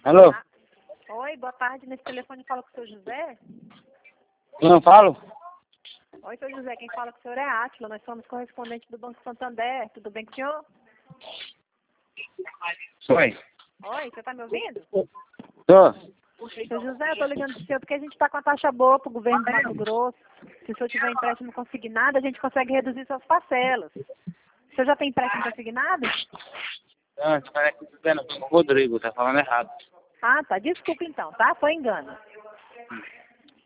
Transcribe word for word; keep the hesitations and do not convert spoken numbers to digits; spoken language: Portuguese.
Alô? Ah, oi, boa tarde. Nesse telefone fala com o seu José? Eu não falo? Oi, seu José. Quem fala com o senhor é Átila. Nós somos correspondentes do Banco Santander. Tudo bem com o senhor? Oi. Oi, você está me ouvindo? Tô. Seu José, eu estou ligando para o senhor porque a gente está com a taxa boa para o governo do Mato Grosso. Se o senhor tiver empréstimo consignado, a gente consegue reduzir suas parcelas. O senhor já tem empréstimo consignado? Não, esse cara aqui tá dizendo, o Rodrigo, tá falando errado. Ah, tá. Desculpa então, tá? Foi engano.